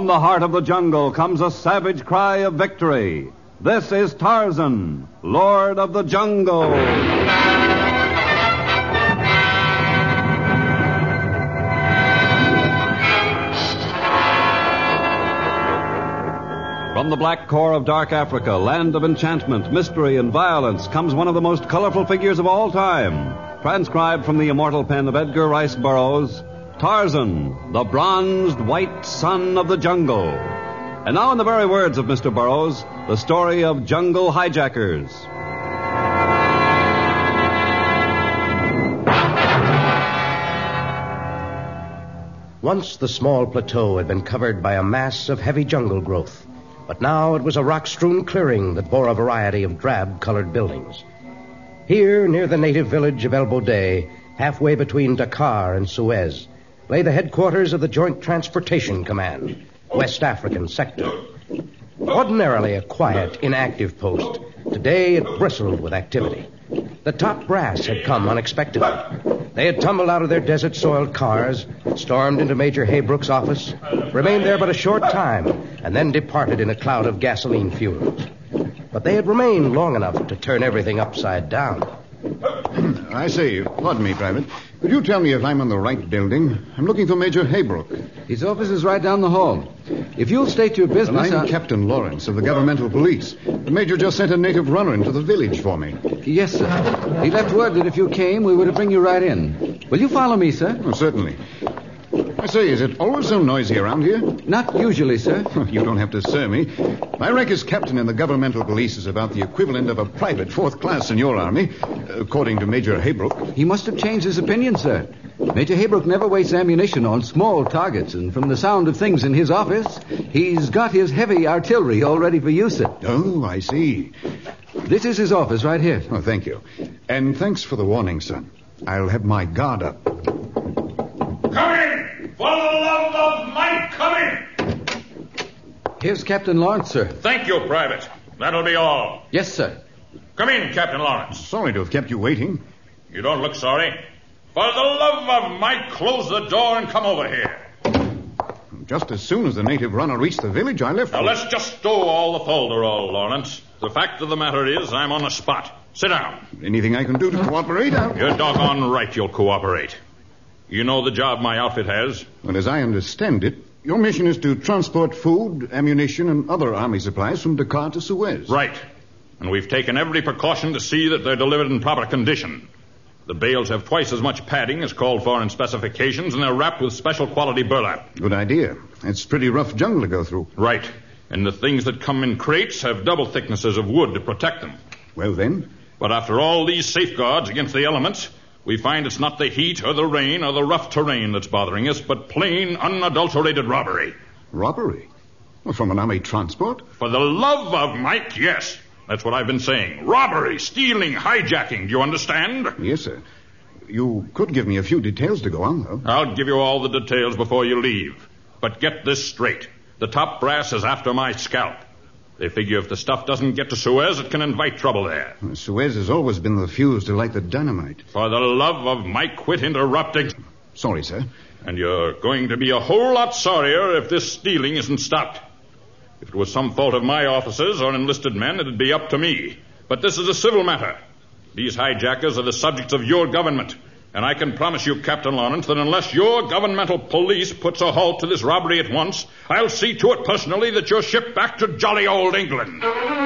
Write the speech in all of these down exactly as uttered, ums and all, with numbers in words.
the heart of the jungle comes a savage cry of victory. This is Tarzan, Lord of the Jungle. From the black core of dark Africa, land of enchantment, mystery, and violence, comes one of the most colorful figures of all time. Transcribed from the immortal pen of Edgar Rice Burroughs, Tarzan, the bronzed white son of the jungle. And now, in the very words of Mister Burroughs, the story of jungle hijackers. Once the small plateau had been covered by a mass of heavy jungle growth. But now it was a rock-strewn clearing that bore a variety of drab-colored buildings. Here, near the native village of El Bodeh, halfway between Dakar and Suez, lay the headquarters of the Joint Transportation Command, West African Sector. Ordinarily a quiet, inactive post, today it bristled with activity. The top brass had come unexpectedly. They had tumbled out of their desert-soiled cars, stormed into Major Haybrook's office, remained there but a short time, and then departed in a cloud of gasoline fumes. But they had remained long enough to turn everything upside down. I say, pardon me, Private. Could you tell me if I'm in the right building? I'm looking for Major Haybrook. His office is right down the hall. If you'll state your business... Well, I'm I'll... Captain Lawrence of the governmental police. The Major just sent a native runner into the village for me. Yes, sir. He left word that if you came, we were to bring you right in. Will you follow me, sir? Oh, certainly. I say, is it always so noisy around here? Not usually, sir. You don't have to sir me. My rank as captain in the governmental police is about the equivalent of a private fourth class in your army, according to Major Haybrook. He must have changed his opinion, sir. Major Haybrook never wastes ammunition on small targets, and from the sound of things in his office, he's got his heavy artillery all ready for use, sir. Oh, I see. This is his office right here. Oh, thank you. And thanks for the warning, son. I'll have my guard up. Come in! For the love of Mike, come in! Here's Captain Lawrence, sir. Thank you, Private. That'll be all. Yes, sir. Come in, Captain Lawrence. Sorry to have kept you waiting. You don't look sorry. For the love of Mike, close the door and come over here. Just as soon as the native runner reached the village, I left. Now, let's just stow all the folderol, Lawrence. The fact of the matter is, I'm on the spot. Sit down. Anything I can do to cooperate? I'll... You're doggone right you'll cooperate. You know the job my outfit has? Well, as I understand it, your mission is to transport food, ammunition, and other army supplies from Dakar to Suez. Right. And we've taken every precaution to see that they're delivered in proper condition. The bales have twice as much padding as called for in specifications, and they're wrapped with special quality burlap. Good idea. It's pretty rough jungle to go through. Right. And the things that come in crates have double thicknesses of wood to protect them. Well, then? But after all these safeguards against the elements, we find it's not the heat or the rain or the rough terrain that's bothering us, but plain, unadulterated robbery. Robbery? Well, from an army transport? For the love of Mike, yes. That's what I've been saying. Robbery, stealing, hijacking. Do you understand? Yes, sir. You could give me a few details to go on, though. I'll give you all the details before you leave. But get this straight. The top brass is after my scalp. They figure if the stuff doesn't get to Suez, it can invite trouble there. Well, Suez has always been the fuse to light the dynamite. For the love of Mike, quit interrupting. Sorry, sir. And you're going to be a whole lot sorrier if this stealing isn't stopped. If it was some fault of my officers or enlisted men, it'd be up to me. But this is a civil matter. These hijackers are the subjects of your government. And I can promise you, Captain Lawrence, that unless your governmental police puts a halt to this robbery at once, I'll see to it personally that you're shipped back to jolly old England.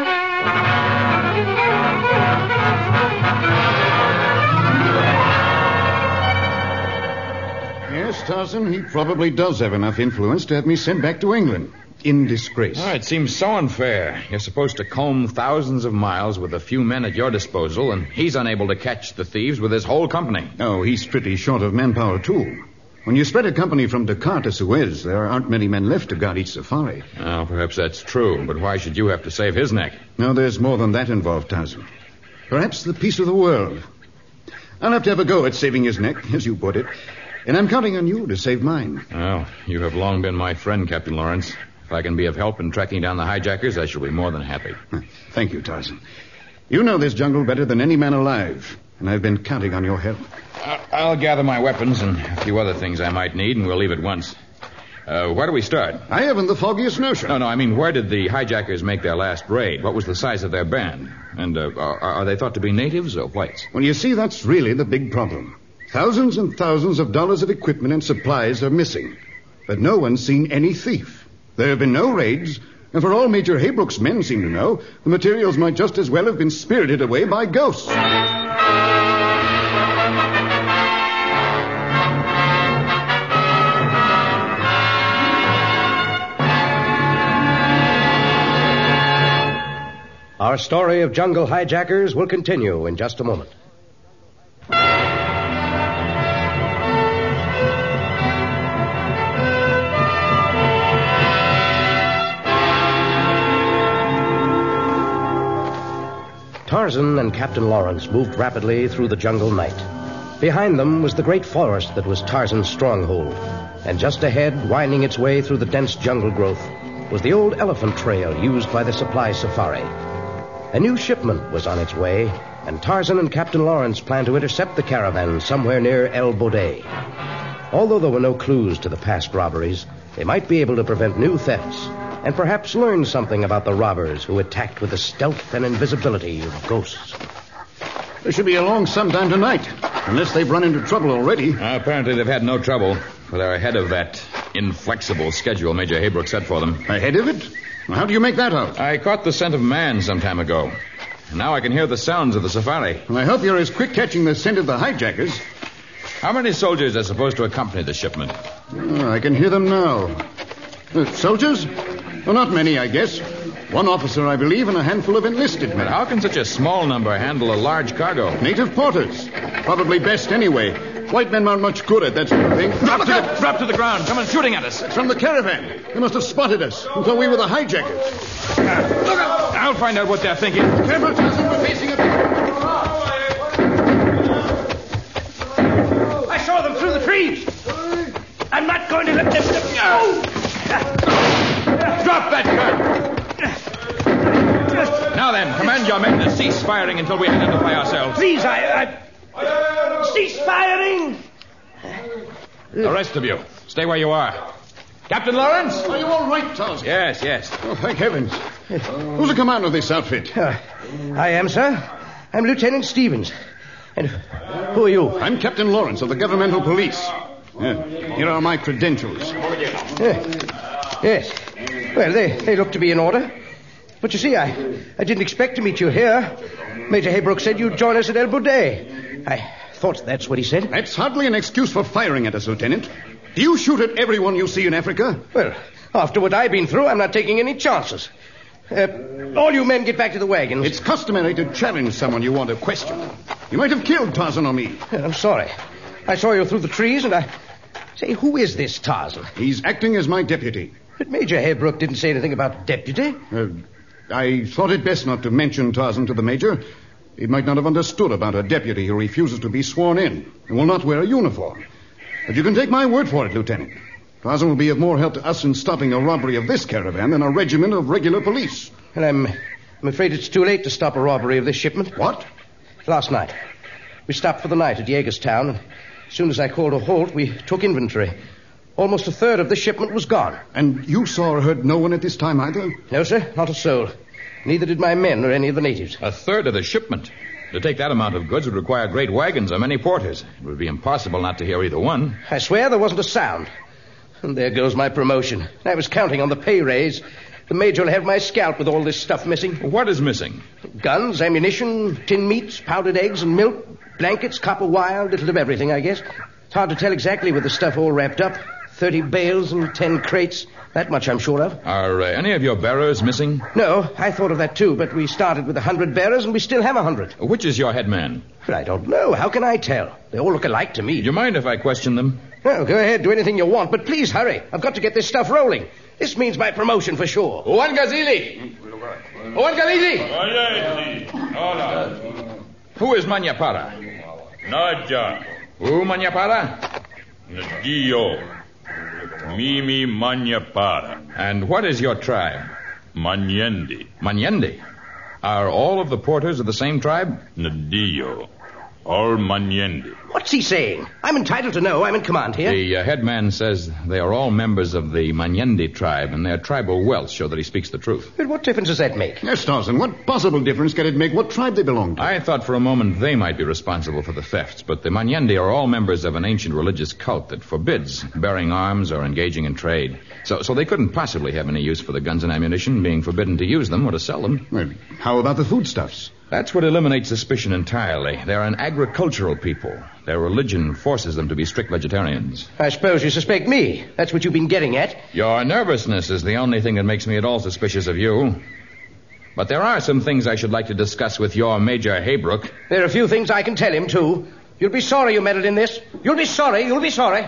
Yes, Tarzan, he probably does have enough influence to have me sent back to England. In disgrace. Oh, it seems so unfair. You're supposed to comb thousands of miles with a few men at your disposal, and he's unable to catch the thieves with his whole company. Oh, he's pretty short of manpower, too. When you spread a company from Dakar to Suez, there aren't many men left to guard each safari. Oh, perhaps that's true, but why should you have to save his neck? No, there's more than that involved, Tarzan. Perhaps the peace of the world. I'll have to have a go at saving his neck, as you put it, and I'm counting on you to save mine. Well, you have long been my friend, Captain Lawrence. If I can be of help in tracking down the hijackers, I shall be more than happy. Thank you, Tarzan. You know this jungle better than any man alive, and I've been counting on your help. I'll gather my weapons and a few other things I might need, and we'll leave at once. Uh, where do we start? I haven't the foggiest notion. No, no, I mean, where did the hijackers make their last raid? What was the size of their band? And uh, are, are they thought to be natives or whites? Well, you see, that's really the big problem. Thousands and thousands of dollars of equipment and supplies are missing. But no one's seen any thief. There have been no raids, and for all Major Haybrook's men seem to know, the materials might just as well have been spirited away by ghosts. Our story of jungle hijackers will continue in just a moment. Tarzan and Captain Lawrence moved rapidly through the jungle night. Behind them was the great forest that was Tarzan's stronghold. And just ahead, winding its way through the dense jungle growth, was the old elephant trail used by the supply safari. A new shipment was on its way, and Tarzan and Captain Lawrence planned to intercept the caravan somewhere near El Bodeh. Although there were no clues to the past robberies, they might be able to prevent new thefts and perhaps learn something about the robbers who attacked with the stealth and invisibility of ghosts. They should be along sometime tonight, unless they've run into trouble already. Uh, apparently they've had no trouble, for they're ahead of that inflexible schedule Major Haybrook set for them. Ahead of it? Well, how do you make that out? I caught the scent of man some time ago. Now I can hear the sounds of the safari. Well, I hope you're as quick catching the scent of the hijackers. How many soldiers are supposed to accompany the shipment? Oh, I can hear them now. Uh, soldiers? Well, not many, I guess. One officer, I believe, and a handful of enlisted men. But how can such a small number handle a large cargo? Native porters. Probably best anyway. White men aren't much good at that sort of thing. Drop to, the, drop to the ground. Come on, shooting at us. It's from the caravan. They must have spotted us and thought we were the hijackers. Uh, look out. I'll find out what they're thinking. Careful, Tarzan. We're facing a... I saw them through the trees. I'm not going to let them... Oh! Drop that gun. Now then, command your men to cease firing until we identify ourselves. Please, I... I... Cease firing! The rest of you, stay where you are. Captain Lawrence? Are you all right, Tarzan? Yes, yes. Oh, thank heavens. Who's the commander of this outfit? Uh, I am, sir. I'm Lieutenant Stevens. And who are you? I'm Captain Lawrence of the governmental police. Uh, here are my credentials. Uh, yes. Well, they, they look to be in order. But you see, I, I didn't expect to meet you here. Major Haybrook said you'd join us at El Bodeh. I thought that's what he said. That's hardly an excuse for firing at us, Lieutenant. Do you shoot at everyone you see in Africa? Well, after what I've been through, I'm not taking any chances. Uh, all you men get back to the wagons. It's customary to challenge someone you want to question. You might have killed Tarzan or me. I'm sorry. I saw you through the trees, and I... Say, who is this Tarzan? He's acting as my deputy. But Major Haybrook didn't say anything about deputy. Uh, I thought it best not to mention Tarzan to the Major. He might not have understood about a deputy who refuses to be sworn in and will not wear a uniform. But you can take my word for it, Lieutenant. Tarzan will be of more help to us in stopping a robbery of this caravan than a regiment of regular police. And I'm, I'm afraid it's too late to stop a robbery of this shipment. What? Last night. We stopped for the night at Jagerstown, and as soon as I called a halt, we took inventory. Almost a third of the shipment was gone. And you saw or heard no one at this time either? No, sir, not a soul. Neither did my men or any of the natives. A third of the shipment? To take that amount of goods would require great wagons and many porters. It would be impossible not to hear either one. I swear there wasn't a sound. And there goes my promotion. I was counting on the pay raise. The major will have my scalp with all this stuff missing. What is missing? Guns, ammunition, tin meats, powdered eggs and milk, blankets, copper wire, a little of everything, I guess. It's hard to tell exactly with the stuff all wrapped up. Thirty bales and ten crates. That much I'm sure of. Are uh, any of your bearers missing? No, I thought of that too, but we started with a hundred bearers and we still have a hundred. Which is your head man? But I don't know. How can I tell? They all look alike to me. Do you mind if I question them? No, go ahead. Do anything you want, but please hurry. I've got to get this stuff rolling. This means my promotion for sure. Owan Gazili! Owan Gazili! Who is Manyapara? Naja. Who Manyapara? Nadio. Mimi Manyapara. And what is your tribe? Manyende. Manyende? Are all of the porters of the same tribe? Nadio. All Manyendi. What's he saying? I'm entitled to know. I'm in command here. The uh, headman says they are all members of the Manyendi tribe, and their tribal wealth show that he speaks the truth. But what difference does that make? Yes, Tarzan, what possible difference can it make what tribe they belong to? I thought for a moment they might be responsible for the thefts, but the Manyendi are all members of an ancient religious cult that forbids bearing arms or engaging in trade. So, so they couldn't possibly have any use for the guns and ammunition, being forbidden to use them or to sell them. Well, how about the foodstuffs? That's what eliminates suspicion entirely. They're an agricultural people. Their religion forces them to be strict vegetarians. I suppose you suspect me. That's what you've been getting at. Your nervousness is the only thing that makes me at all suspicious of you. But there are some things I should like to discuss with your Major Haybrook. There are a few things I can tell him, too. You'll be sorry you meddled in this. You'll be sorry. You'll be sorry.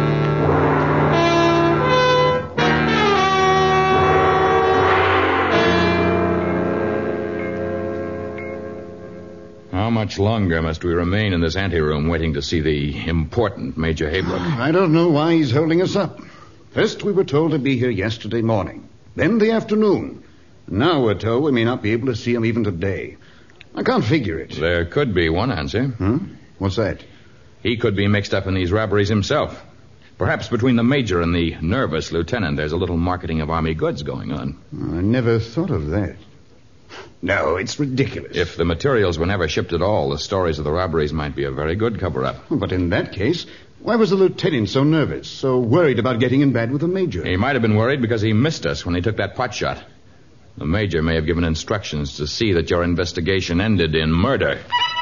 How much longer must we remain in this anteroom waiting to see the important Major Haybrook? I don't know why he's holding us up. First, we were told to be here yesterday morning. Then the afternoon. Now we're told we may not be able to see him even today. I can't figure it. There could be one answer. Hmm? What's that? He could be mixed up in these robberies himself. Perhaps between the Major and the nervous lieutenant, there's a little marketing of army goods going on. I never thought of that. No, it's ridiculous. If the materials were never shipped at all, the stories of the robberies might be a very good cover-up. But in that case, why was the lieutenant so nervous, so worried about getting in bad with the Major? He might have been worried because he missed us when he took that pot shot. The Major may have given instructions to see that your investigation ended in murder.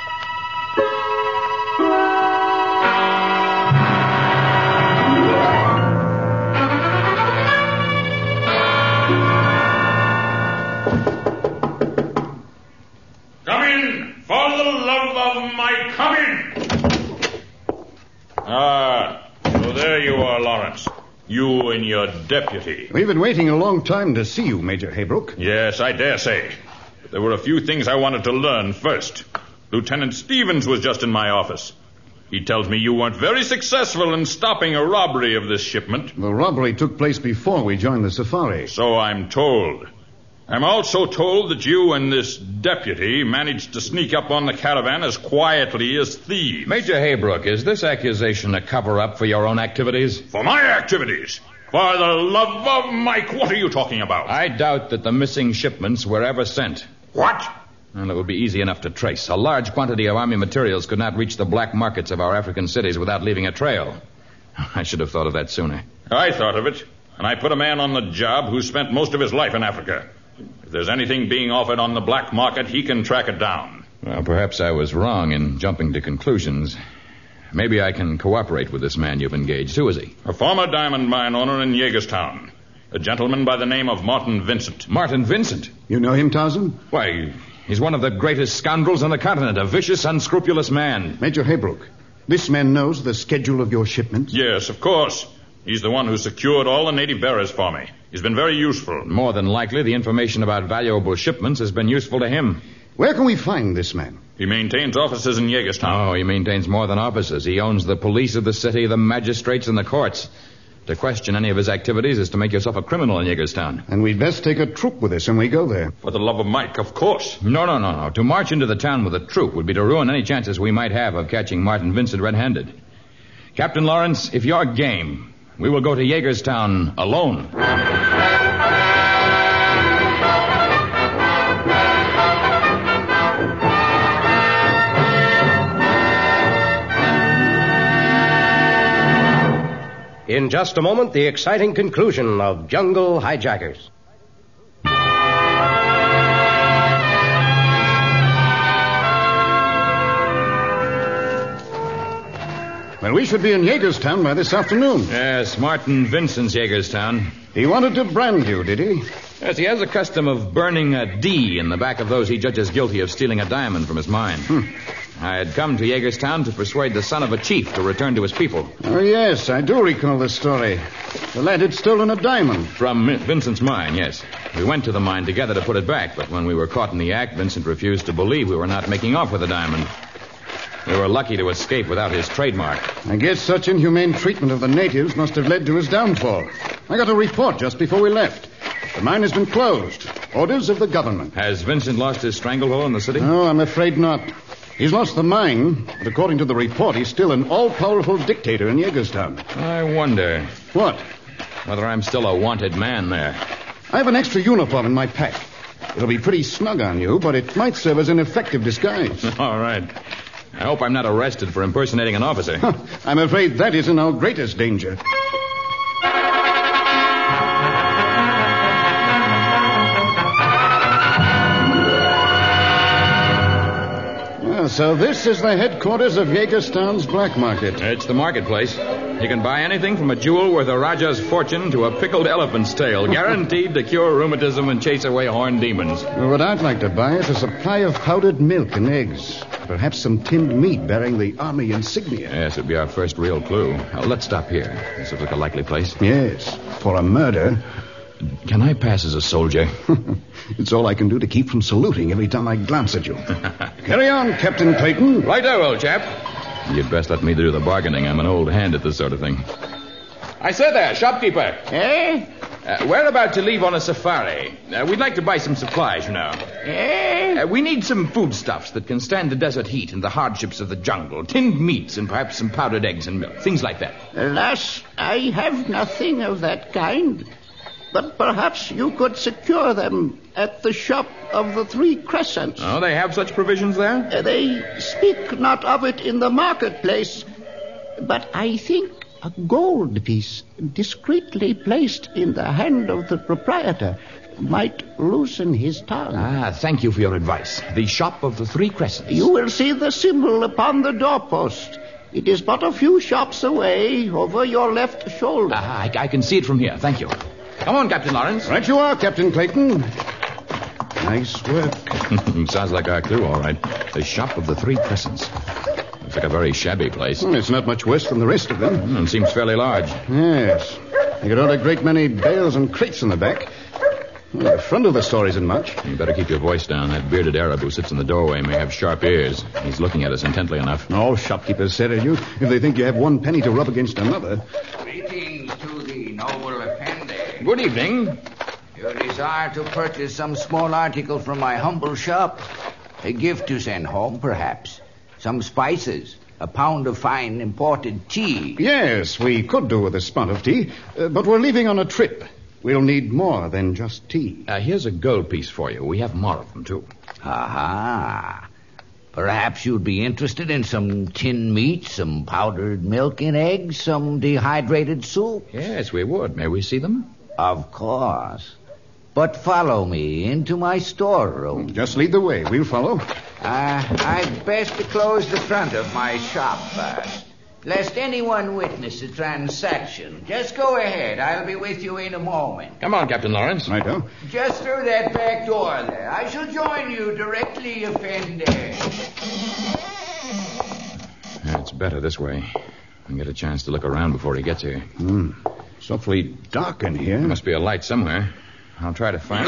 Come in! For the love of my... Come in! Ah, so there you are, Lawrence. You and your deputy. We've been waiting a long time to see you, Major Haybrook. Yes, I dare say. But there were a few things I wanted to learn first. Lieutenant Stevens was just in my office. He tells me you weren't very successful in stopping a robbery of this shipment. The robbery took place before we joined the safari. So I'm told. I'm also told that you and this deputy managed to sneak up on the caravan as quietly as thieves. Major Haybrook, is this accusation a cover-up for your own activities? For my activities? For the love of Mike, what are you talking about? I doubt that the missing shipments were ever sent. What? Well, it would be easy enough to trace. A large quantity of army materials could not reach the black markets of our African cities without leaving a trail. I should have thought of that sooner. I thought of it, and I put a man on the job who spent most of his life in Africa. If there's anything being offered on the black market, he can track it down. Well, perhaps I was wrong in jumping to conclusions. Maybe I can cooperate with this man you've engaged. Who is he? A former diamond mine owner in Jagerstown. A gentleman by the name of Martin Vincent. Martin Vincent? You know him, Tarzan? Why, he's one of the greatest scoundrels on the continent. A vicious, unscrupulous man. Major Haybrook, this man knows the schedule of your shipments? Yes, of course. He's the one who secured all the native bearers for me. He's been very useful. More than likely, the information about valuable shipments has been useful to him. Where can we find this man? He maintains offices in Jagerstown. Oh, he maintains more than offices. He owns the police of the city, the magistrates, and the courts. To question any of his activities is to make yourself a criminal in Jagerstown. And we'd best take a troop with us when we go there. For the love of Mike, of course. No, no, no, no. To march into the town with a troop would be to ruin any chances we might have of catching Martin Vincent red-handed. Captain Lawrence, if you're game, we will go to Jagerstown alone. In just a moment, the exciting conclusion of Jungle Hijackers. Well, we should be in Jagerstown by this afternoon. Yes, Martin Vincent's Jagerstown. He wanted to brand you, did he? Yes, he has a custom of burning a D in the back of those he judges guilty of stealing a diamond from his mine. Hmm. I had come to Jagerstown to persuade the son of a chief to return to his people. Oh, yes, I do recall the story. The lad had stolen a diamond. From Vincent's mine, yes. We went to the mine together to put it back, but when we were caught in the act, Vincent refused to believe we were not making off with the diamond. We were lucky to escape without his trademark. I guess such inhumane treatment of the natives must have led to his downfall. I got a report just before we left. The mine has been closed. Orders of the government. Has Vincent lost his stranglehold in the city? No, I'm afraid not. He's lost the mine, but according to the report, he's still an all-powerful dictator in Jagerstown. I wonder What? whether I'm still a wanted man there. I have an extra uniform in my pack. It'll be pretty snug on you, but it might serve as an effective disguise. All right. I hope I'm not arrested for impersonating an officer. I'm afraid that isn't our greatest danger. Well, so this is the headquarters of Jagerstown's black market. It's the marketplace. You can buy anything from a jewel worth a Raja's fortune to a pickled elephant's tail, guaranteed to cure rheumatism and chase away horned demons. Well, what I'd like to buy is a supply of powdered milk and eggs. Perhaps some tinned meat bearing the Army insignia. Yes, it'd be our first real clue. Uh, let's stop here. This looks like a likely place. Yes, for a murder. Can I pass as a soldier? It's all I can do to keep from saluting every time I glance at you. Carry on, Captain Clayton. Righto, old chap. You'd best let me do the bargaining. I'm an old hand at this sort of thing. I said there, shopkeeper. Eh? Uh, we're about to leave on a safari. Uh, we'd like to buy some supplies, you know. Eh? Uh, we need some foodstuffs that can stand the desert heat and the hardships of the jungle. Tinned meats and perhaps some powdered eggs and milk. Things like that. Alas, I have nothing of that kind. But perhaps you could secure them at the shop of the Three Crescents. Oh, they have such provisions there? Uh, they speak not of it in the marketplace, but I think a gold piece discreetly placed in the hand of the proprietor might loosen his tongue. Ah, thank you for your advice. The shop of the Three Crescents. You will see the symbol upon the doorpost. It is but a few shops away, over your left shoulder. Ah, I, I can see it from here. Thank you. Come on, Captain Lawrence. Right you are, Captain Clayton. Nice work. Sounds like our clue, all right. The shop of the Three Crescents. Looks like a very shabby place. Well, it's not much worse than the rest of them. Mm, seems fairly large. Yes. You could add a great many bales and crates in the back. Well, the front of the store isn't much. You better keep your voice down. That bearded Arab who sits in the doorway may have sharp ears. He's looking at us intently enough. All shopkeepers say to you if they think you have one penny to rub against another. Greetings to the noble Effendi. Good evening. You desire to purchase some small article from my humble shop? A gift to send home, perhaps. Some spices. A pound of fine imported tea. Yes, we could do with a spot of tea, uh, but we're leaving on a trip. We'll need more than just tea. Uh, here's a gold piece for you. We have more of them, too. Aha. Perhaps you'd be interested in some tinned meat, some powdered milk and eggs, some dehydrated soup. Yes, we would. May we see them? Of course. But follow me into my storeroom. Just lead the way. We'll follow. Uh, I'd best to close the front of my shop first, lest anyone witness the transaction. Just go ahead. I'll be with you in a moment. Come on, Captain Lawrence. Righto. Just through that back door there. I shall join you directly, Effendi. Yeah, it's better this way. I can get a chance to look around before he gets here. Hmm. It's awfully dark in here. There must be a light somewhere. I'll try to find it.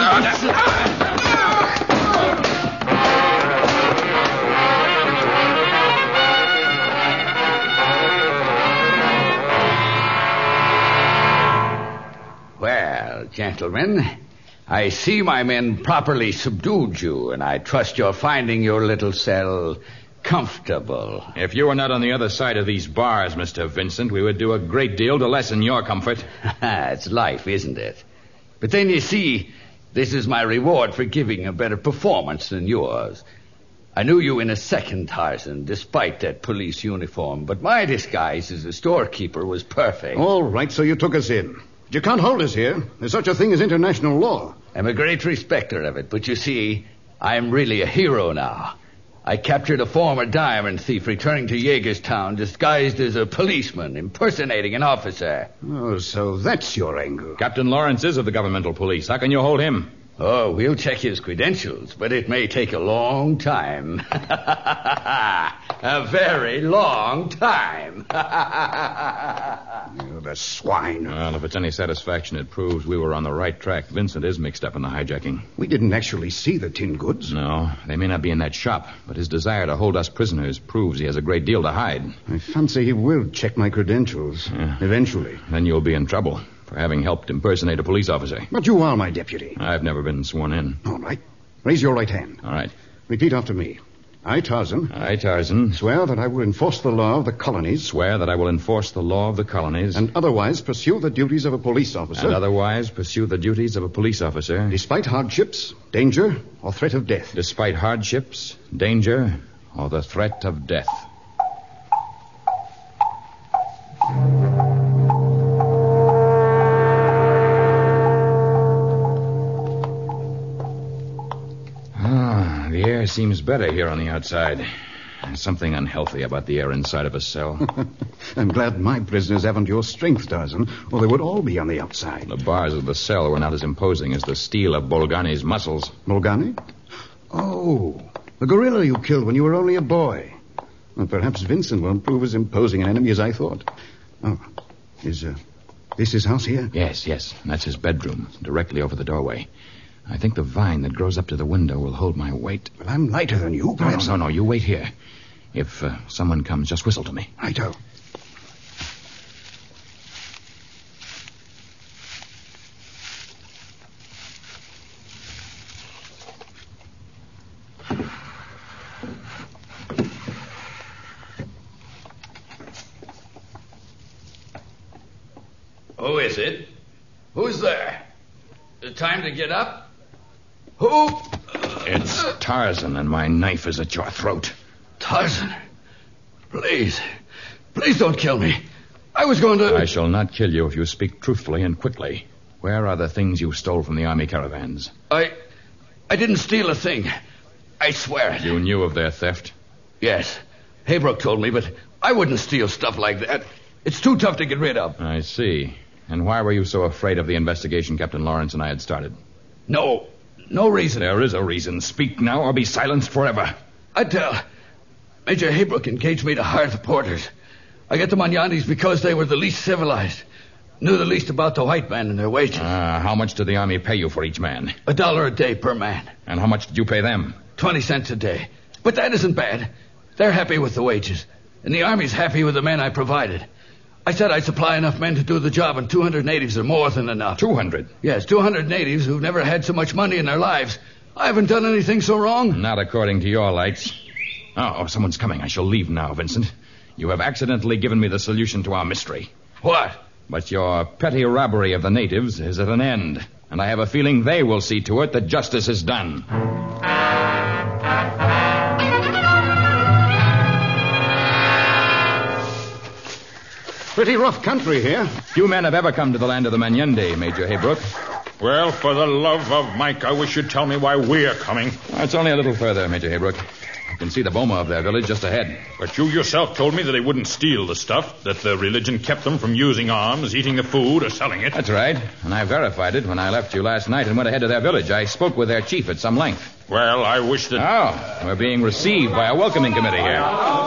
Well, gentlemen, I see my men properly subdued you, and I trust you're finding your little cell comfortable. If you were not on the other side of these bars, Mister Vincent, we would do a great deal to lessen your comfort. It's life, isn't it? But then you see, this is my reward for giving a better performance than yours. I knew you in a second, Tarzan, despite that police uniform, but my disguise as a storekeeper was perfect. All right, so you took us in. You can't hold us here. There's such a thing as international law. I'm a great respecter of it, but you see, I'm really a hero now. I captured a former diamond thief returning to Jagerstown disguised as a policeman, impersonating an officer. Oh, so that's your angle. Captain Lawrence is of the governmental police. How can you hold him? Oh, we'll check his credentials, but it may take a long time. A very long time. Oh, the swine. Well, if it's any satisfaction, it proves we were on the right track. Vincent is mixed up in the hijacking. We didn't actually see the tin goods. No, they may not be in that shop, but his desire to hold us prisoners proves he has a great deal to hide. I fancy he will check my credentials. Yeah. Eventually. Then you'll be in trouble for having helped impersonate a police officer. But you are my deputy. I've never been sworn in. All right. Raise your right hand. All right. Repeat after me. I, Tarzan, I, Tarzan, swear that I will enforce the law of the colonies. Swear that I will enforce the law of the colonies. And otherwise pursue the duties of a police officer. And otherwise pursue the duties of a police officer. Despite hardships, danger, or threat of death. Despite hardships, danger, or the threat of death. Ah, the air seems better here on the outside. There's something unhealthy about the air inside of a cell. I'm glad my prisoners haven't your strength, Tarzan, or they would all be on the outside. The bars of the cell were not as imposing as the steel of Bolgani's muscles. Bolgani? Oh, the gorilla you killed when you were only a boy. Well, perhaps Vincent won't prove as imposing an enemy as I thought. Oh, is uh, this his house here? Yes, yes. And that's his bedroom, directly over the doorway. I think the vine that grows up to the window will hold my weight. Well, I'm lighter than you, perhaps. No, no, no. You wait here. If uh, someone comes, just whistle to me. Righto. Who is it? Who's there? Is it time to get up? Who? It's Tarzan, and my knife is at your throat. Tarzan, please, please don't kill me. I was going to... I shall not kill you if you speak truthfully and quickly. Where are the things you stole from the army caravans? I... I didn't steal a thing. I swear it. You knew of their theft? Yes. Haybrook told me, but I wouldn't steal stuff like that. It's too tough to get rid of. I see. And why were you so afraid of the investigation Captain Lawrence and I had started? No, no reason. There is a reason. Speak now or be silenced forever. I tell... Major Haybrook engaged me to hire the porters. I got the Manyandis because they were the least civilized. Knew the least about the white man and their wages. Uh, how much did the army pay you for each man? A dollar a day per man. And how much did you pay them? Twenty cents a day. But that isn't bad. They're happy with the wages. And the army's happy with the men I provided. I said I'd supply enough men to do the job, and two hundred natives are more than enough. two hundred? Yes, two hundred natives who've never had so much money in their lives. I haven't done anything so wrong. Not according to your lights. Oh, oh, someone's coming. I shall leave now, Vincent. You have accidentally given me the solution to our mystery. What? But your petty robbery of the natives is at an end, and I have a feeling they will see to it that justice is done. Pretty rough country here. Few men have ever come to the land of the Manyende, Major Haybrook. Well, for the love of Mike, I wish you'd tell me why we're coming. Oh, it's only a little further, Major Haybrook. You can see the boma of their village just ahead. But you yourself told me that they wouldn't steal the stuff, that the religion kept them from using arms, eating the food, or selling it. That's right. And I verified it when I left you last night and went ahead to their village. I spoke with their chief at some length. Well, I wish that... Oh, we're being received by a welcoming committee here.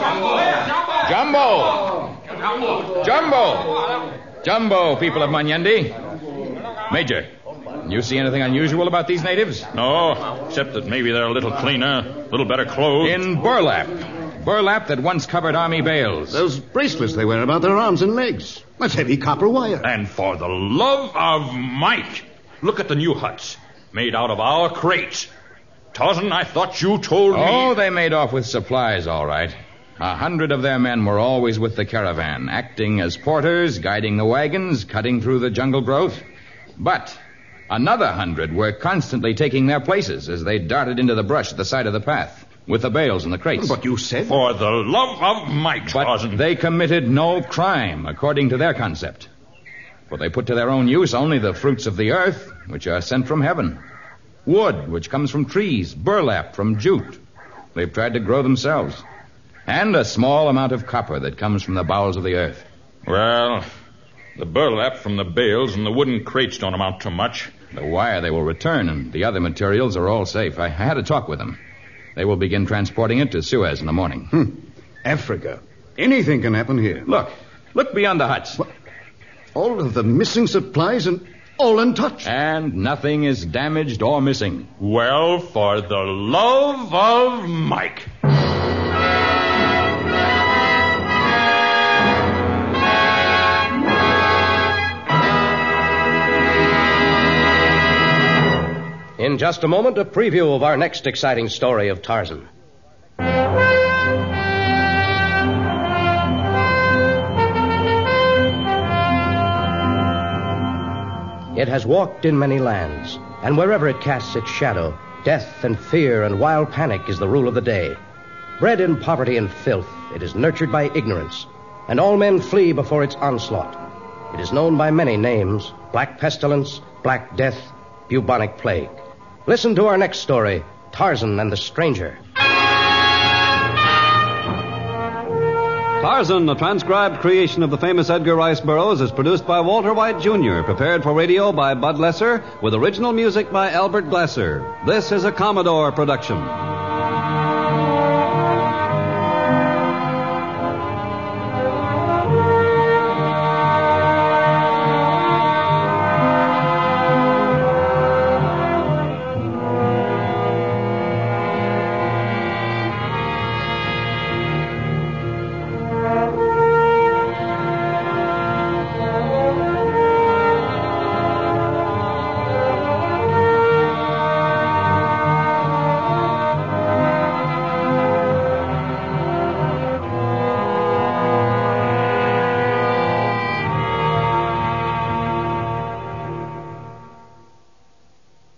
Jumbo! Jumbo! Jumbo, people of Manyende. Major, you see anything unusual about these natives? No, except that maybe they're a little cleaner, a little better clothed. In burlap. Burlap that once covered army bales. Those bracelets they wear about their arms and legs. That's heavy copper wire. And for the love of Mike, look at the new huts, made out of our crates. Tarzan, I thought you told me... Oh, they made off with supplies, all right. A hundred of their men were always with the caravan, acting as porters, guiding the wagons, cutting through the jungle growth. But another hundred were constantly taking their places as they darted into the brush at the side of the path, with the bales and the crates. But you said... For the love of Mike, Tarzan. But they committed no crime, according to their concept. For they put to their own use only the fruits of the earth, which are sent from heaven. Wood, which comes from trees. Burlap from jute. They've tried to grow themselves. And a small amount of copper that comes from the bowels of the earth. Well, the burlap from the bales and the wooden crates don't amount to much. The wire they will return, and the other materials are all safe. I, I had a talk with them. They will begin transporting it to Suez in the morning. Hmm. Africa. Anything can happen here. Look. Look beyond the huts. What? All of the missing supplies and all untouched. And nothing is damaged or missing. Well, for the love of Mike. In just a moment, a preview of our next exciting story of Tarzan. It has walked in many lands, and wherever it casts its shadow, death and fear and wild panic is the rule of the day. Bred in poverty and filth, it is nurtured by ignorance, and all men flee before its onslaught. It is known by many names: Black Pestilence, Black Death, Bubonic Plague. Listen to our next story, Tarzan and the Stranger. Tarzan, a transcribed creation of the famous Edgar Rice Burroughs, is produced by Walter White Junior, prepared for radio by Bud Lesser, with original music by Albert Glasser. This is a Commodore production.